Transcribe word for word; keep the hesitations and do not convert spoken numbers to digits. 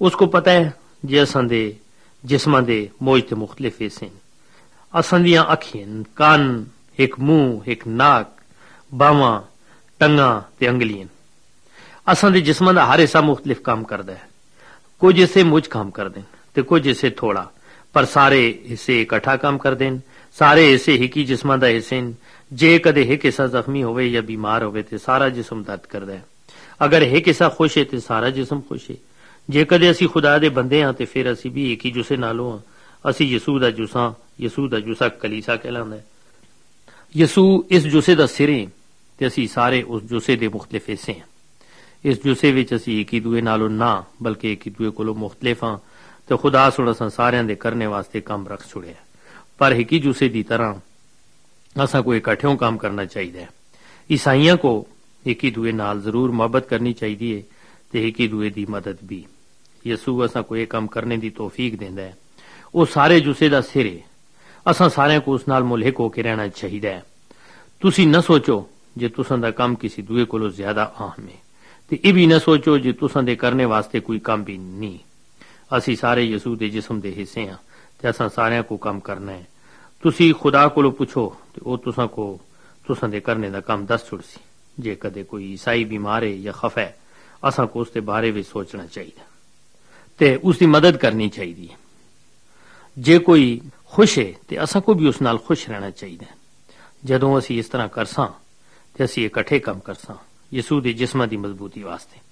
उसको पता है जे असां दे जिस्मां दे मौज ते मुख्तलिफ हिस्से न। असां दियां अखियां, कान, एक मूंह, एक नाक, बावां, टंगां ते अंगलियां। असां दे जिस्मां दा हर हिस्सा मुख्तलिफ काम करदा है। कुछ हिस्से मुझ काम करदे न ते कुछ हिस्से थोड़ा, पर सारे हिस्से इकट्ठा काम करदे न। सारे हिस्से एक ही जिस्मां दा हिस्से न। जे कदे एक हिस्सा जख्मी होवे या बीमार होवे ते सारा जिस्म दर्द करदा है। अगर एक हिस्सा खुश है ते सारा जिस्म खुश है। जे कदे असी खुदा दे बंदे हां ते फिर असी भी एक ही जुस्से नालों हां। असी यसू दा जुस्सा, यसू दा जुस्सा कलीसा कहलांदा है। यसू इस जुस्से दा सिर है ते असी सारे उस जुस्से दे मुख्तलिफ हिस्से हैं। इस जुस्से विच असी एक ही दूए नालों ना बल्कि एक ही दूए कोलों मुख्तलिफ हां ते खुदा सुण असां सारियां दे करने वास्ते काम रख छुड़िया। पर एक ही जुस्से दी तरह असां को इकट्ठेों काम करना चाहिए। ईसाइयां को एक ही दूए नाल जरूर मोहब्बत करनी चाहिए ते एक ही दूए दी मदद भी। यसू असां को यह काम करने दी तौफीक देंदा है। वो सारे जुस्से दा सिर है। असां सारियां को उस नाल मुल्हिक होके रहना चाहिए। तुसी न सोचो जे तुसां दा काम किसी दूए कोलों ज्यादा अहम है ते ये भी न सोचो जे तुसां दे करने वास्ते कोई काम भी नहीं। असी सारे यसू दे जिस्म दे हिस्से हां ते असां सारियां को काम करना है। तुसी खुदा कोलों पुछो ते ओ तुसां को तुसां दे करने दा काम दस छुड़सी। जे कदे कोई ईसाई बीमार है या खफा है, असां को उसके बारे में सोचना चाहिए ते उसकी मदद करनी चाहिए। जे कोई खुश है ते असां को भी उस नाल खुश रहना चाहिए। जदों असी इस तरह करसां ते असी इकट्ठे काम करसां यसू दे जिस्मां दी मजबूती वास्ते।